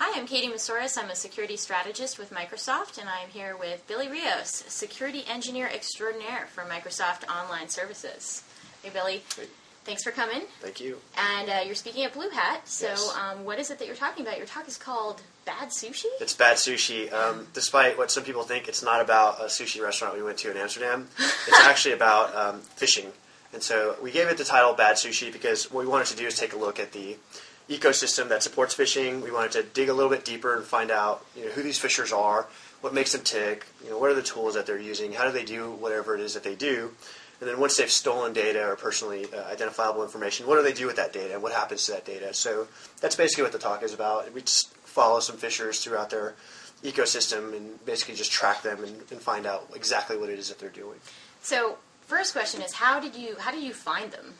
Hi, I'm Katie Masouras. I'm a security strategist with Microsoft, and I'm here with Billy Rios, security engineer extraordinaire for Microsoft Online Services. Hey, Billy. Hey. Thanks for coming. Thank you. And you're speaking at Blue Hat, so Yes. What is it that you're talking about? Your talk is called Bad Sushi? It's Bad Sushi. Despite what some people think, it's not about a sushi restaurant we went to in Amsterdam. It's actually about fishing. And so we gave it the title Bad Sushi because what we wanted to do is take a look at the ecosystem that supports fishing. We wanted to dig a little bit deeper and find out, who these fishers are, what makes them tick, what are the tools that they're using, how do they do whatever it is that they do, and then once they've stolen data or personally identifiable information, what do they do with that data and what happens to that data? So that's basically what the talk is about. We just follow some fishers throughout their ecosystem and basically just track them and find out exactly what it is that they're doing. So first question is, how did you find them?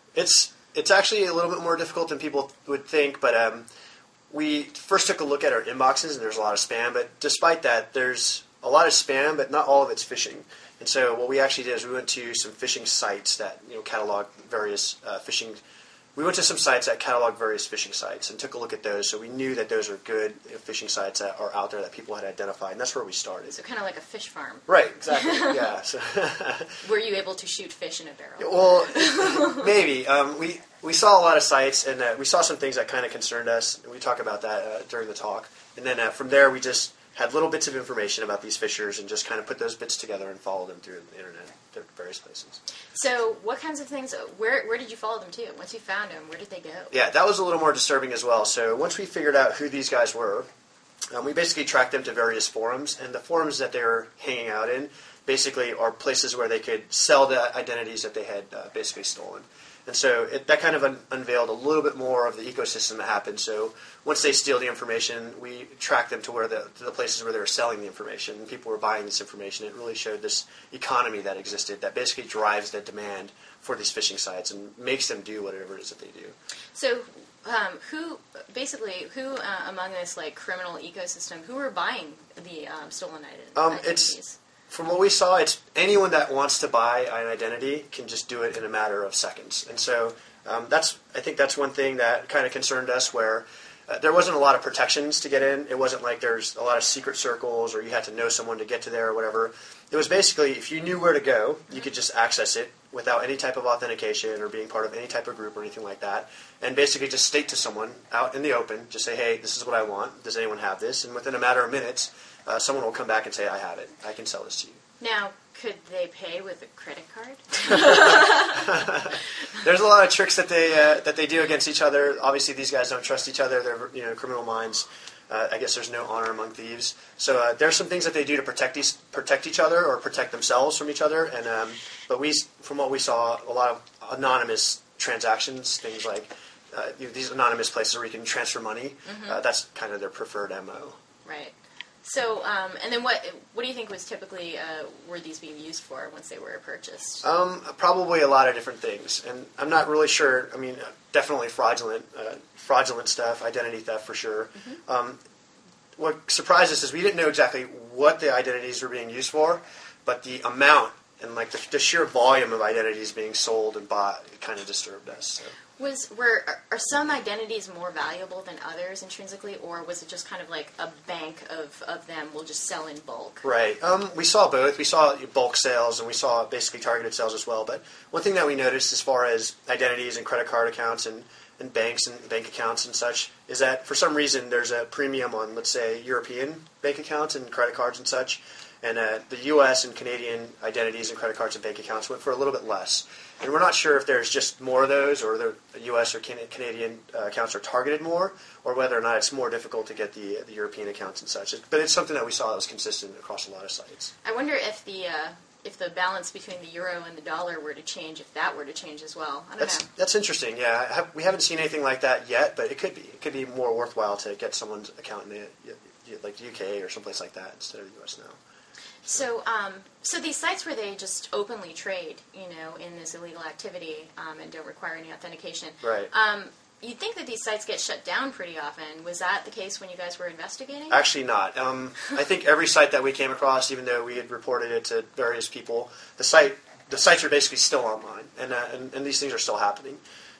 It's actually a little bit more difficult than people would think, but we first took a look at our inboxes, and there's a lot of spam. But despite that, there's a lot of spam, but not all of it's phishing. And so what we actually did is we went to some phishing sites that catalog various phishing. We went to some sites that catalog various phishing sites and took a look at those. So we knew that those are good phishing sites that are out there that people had identified, and that's where we started. So kind of like a fish farm. Right, exactly. Yeah. So were you able to shoot fish in a barrel? Well, maybe. We saw a lot of sites, and we saw some things that kind of concerned us. And we talk about that during the talk. And then from there, we just had little bits of information about these fishers and just kind of put those bits together and followed them through the internet to various places. So what kinds of things, where did you follow them to? Once you found them, where did they go? Yeah, that was a little more disturbing as well. So once we figured out who these guys were, we basically tracked them to various forums. And the forums that they were hanging out in basically are places where they could sell the identities that they had basically stolen. And so that kind of unveiled a little bit more of the ecosystem that happened. So once they steal the information, we tracked them to the places where they were selling the information, and people were buying this information. It really showed this economy that existed that basically drives the demand for these phishing sites and makes them do whatever it is that they do. So who among this criminal ecosystem, who are buying the stolen identities? From what we saw, it's anyone that wants to buy an identity can just do it in a matter of seconds. And so I think that's one thing that kind of concerned us, where there wasn't a lot of protections to get in. It wasn't like there's a lot of secret circles or you had to know someone to get to there or whatever. It was basically, if you knew where to go, you could just access it without any type of authentication or being part of any type of group or anything like that, and basically just state to someone out in the open, just say, hey, this is what I want. Does anyone have this? And within a matter of minutes, someone will come back and say, I have it. I can sell this to you. Now, could they pay with a credit card? There's a lot of tricks that they do against each other. Obviously, these guys don't trust each other. They're criminal minds. I guess there's no honor among thieves. So there's some things that they do to protect each other or protect themselves from each other. And but from what we saw, a lot of anonymous transactions, things like these anonymous places where you can transfer money. Mm-hmm. That's kind of their preferred MO. Right. So, and then what do you think was typically, were these being used for once they were purchased? Probably a lot of different things. And I'm not really sure. I mean, definitely fraudulent stuff, identity theft for sure. Mm-hmm. What surprised us is we didn't know exactly what the identities were being used for, but the amount and the sheer volume of identities being sold and bought, it kind of disturbed us. So. Are some identities more valuable than others intrinsically, or was it just kind of like a bank of them will just sell in bulk? Right. We saw both. We saw bulk sales, and we saw basically targeted sales as well. But one thing that we noticed as far as identities and credit card accounts and banks and bank accounts and such is that for some reason there's a premium on, let's say, European bank accounts and credit cards and such. And the U.S. and Canadian identities and credit cards and bank accounts went for a little bit less. And we're not sure if there's just more of those, or the U.S. or Canadian accounts are targeted more, or whether or not it's more difficult to get the European accounts and such. But it's something that we saw that was consistent across a lot of sites. I wonder if the balance between the euro and the dollar were to change, if that were to change as well. I don't know. That's interesting. Yeah, we haven't seen anything like that yet, but it could be. It could be more worthwhile to get someone's account in the UK or someplace like that instead of the U.S. now. So these sites where they just openly trade, in this illegal activity and don't require any authentication. Right. You'd think that these sites get shut down pretty often. Was that the case when you guys were investigating? Actually not. I think every site that we came across, even though we had reported it to various people, the sites are basically still online, and these things are still happening.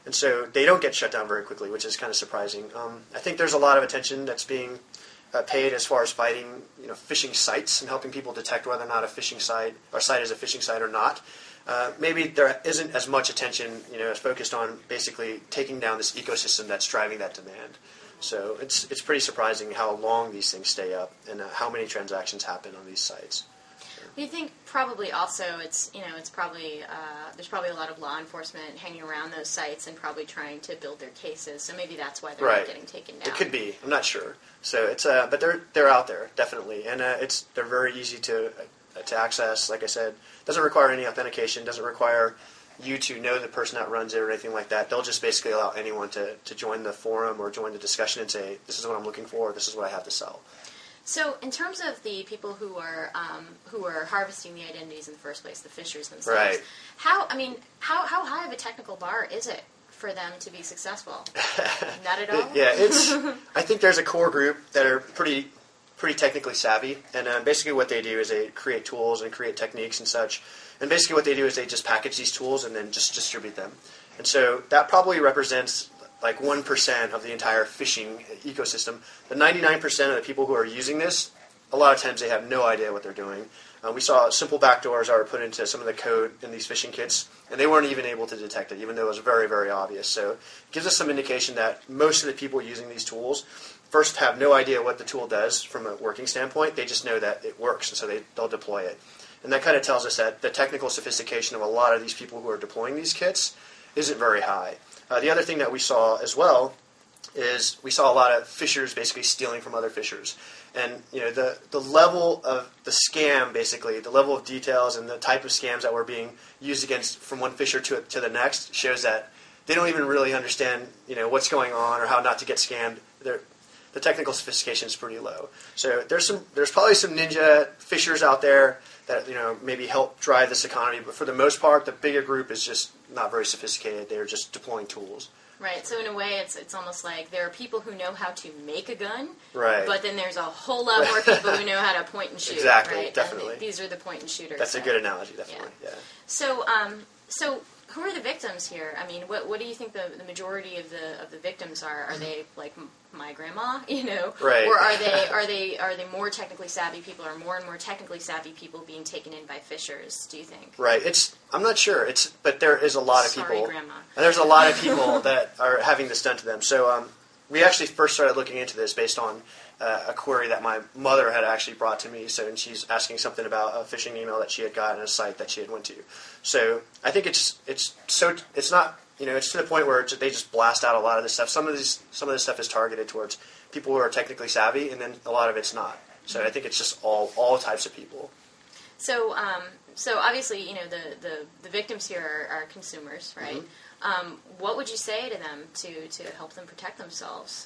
And so they don't get shut down very quickly, which is kind of surprising. I think there's a lot of attention that's being paid as far as fighting, phishing sites and helping people detect whether or not a phishing site or site is a phishing site or not. Maybe there isn't as much attention, as focused on basically taking down this ecosystem that's driving that demand. So it's pretty surprising how long these things stay up and how many transactions happen on these sites. You think probably also it's probably there's probably a lot of law enforcement hanging around those sites and probably trying to build their cases. So maybe that's why they're not getting taken down. It could be. I'm not sure. So it's but they're out there definitely, and they're very easy to access. Like I said, doesn't require any authentication. Doesn't require you to know the person that runs it or anything like that. They'll just basically allow anyone to join the forum or join the discussion and say, this is what I'm looking for. This is what I have to sell. So, in terms of the people who are harvesting the identities in the first place, the phishers themselves, right. how high of a technical bar is it for them to be successful? Not at all. Yeah, I think there's a core group that are pretty technically savvy, and basically what they do is they create tools and create techniques and such. And basically what they do is they just package these tools and then just distribute them. And so that probably represents like 1% of the entire phishing ecosystem. The 99% of the people who are using this, a lot of times they have no idea what they're doing. We saw simple backdoors that were put into some of the code in these phishing kits, and they weren't even able to detect it, even though it was very, very obvious. So it gives us some indication that most of the people using these tools first have no idea what the tool does from a working standpoint. They just know that it works, and so they'll deploy it. And that kind of tells us that the technical sophistication of a lot of these people who are deploying these kits isn't very high. The other thing that we saw as well is we saw a lot of phishers basically stealing from other phishers. And the level of the scam, basically, the level of details and the type of scams that were being used against from one fisher to the next shows that they don't even really understand what's going on or how not to get scammed. The technical sophistication is pretty low. So there's probably some ninja phishers out there that maybe help drive this economy, but for the most part, the bigger group is just not very sophisticated. They're just deploying tools. Right. So in a way, it's almost like there are people who know how to make a gun, right? But then there's a whole lot more people who know how to point and shoot. Exactly. Right? Definitely. And these are the point and shooters. That's a good analogy. Definitely. Yeah. So who are the victims here? I mean, what do you think the majority of the victims are? Are they like my grandma, Right. Or are they more technically savvy people, or more and more technically savvy people being taken in by phishers? Do you think? Right. I'm not sure. But there is a lot of people. Sorry, Grandma. And there's a lot of people that are having this done to them. So we actually first started looking into this based on a query that my mother had actually brought to me. So, and she's asking something about a phishing email that she had gotten at a site that she had went to. So I think it's not. It's to the point where they just blast out a lot of this stuff. Some of this stuff is targeted towards people who are technically savvy, and then a lot of it's not. So I think it's just all types of people. So obviously, the victims here are consumers, right? Mm-hmm. What would you say to them to help them protect themselves?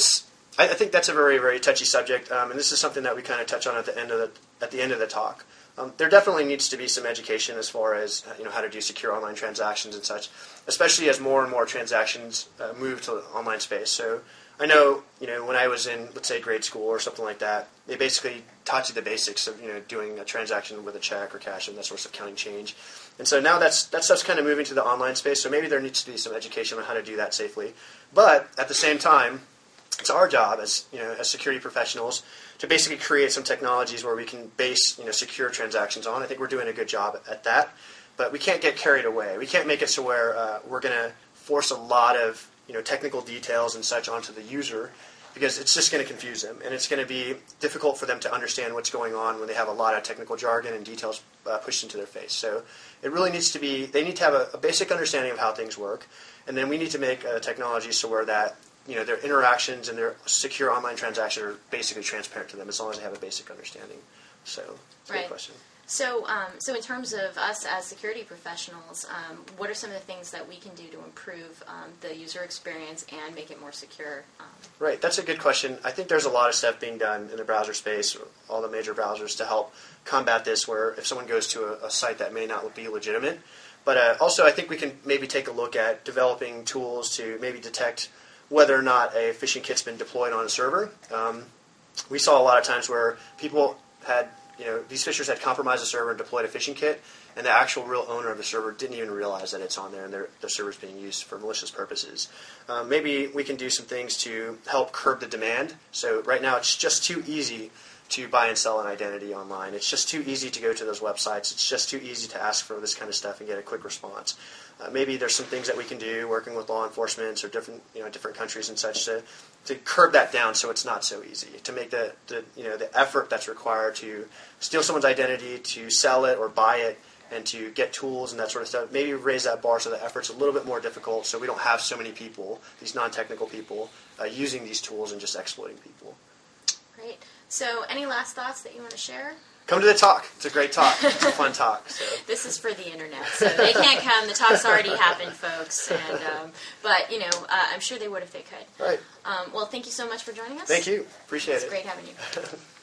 I think that's a very, very touchy subject, and this is something that we kind of touch on at the end of the talk. There definitely needs to be some education as far as how to do secure online transactions and such, especially as more and more transactions move to the online space. So I know when I was in, let's say, grade school or something like that, they basically taught you the basics of doing a transaction with a check or cash and that sort of counting change. And so now that stuff's kind of moving to the online space. So maybe there needs to be some education on how to do that safely. But at the same time, it's our job as security professionals to basically create some technologies where we can base secure transactions on. I think we're doing a good job at that, but we can't get carried away. We can't make it so where we're going to force a lot of technical details and such onto the user, because it's just going to confuse them, and it's going to be difficult for them to understand what's going on when they have a lot of technical jargon and details pushed into their face. So it really needs to be, they need to have a basic understanding of how things work, and then we need to make technology so where that their interactions and their secure online transactions are basically transparent to them as long as they have a basic understanding. So it's a good question. So in terms of us as security professionals, what are some of the things that we can do to improve the user experience and make it more secure? Right, that's a good question. I think there's a lot of stuff being done in the browser space, all the major browsers, to help combat this, where if someone goes to a site that may not be legitimate. But also I think we can maybe take a look at developing tools to maybe detect whether or not a phishing kit's been deployed on a server. We saw a lot of times where people had these phishers had compromised the server and deployed a phishing kit, and the actual real owner of the server didn't even realize that it's on there and their server's being used for malicious purposes. Maybe we can do some things to help curb the demand. So right now it's just too easy to buy and sell an identity online. It's just too easy to go to those websites. It's just too easy to ask for this kind of stuff and get a quick response. Maybe there's some things that we can do working with law enforcement or different countries and such to curb that down so it's not so easy, to make the effort that's required to steal someone's identity, to sell it or buy it, and to get tools and that sort of stuff. Maybe raise that bar so the effort's a little bit more difficult so we don't have so many people, these non-technical people, using these tools and just exploiting people. Great. So any last thoughts that you want to share? Come to the talk. It's a great talk. It's a fun talk. So. This is for the internet, so they can't come. The talk's already happened, folks. And but I'm sure they would if they could. Right. Well, thank you so much for joining us. Thank you. Appreciate it. It's great having you.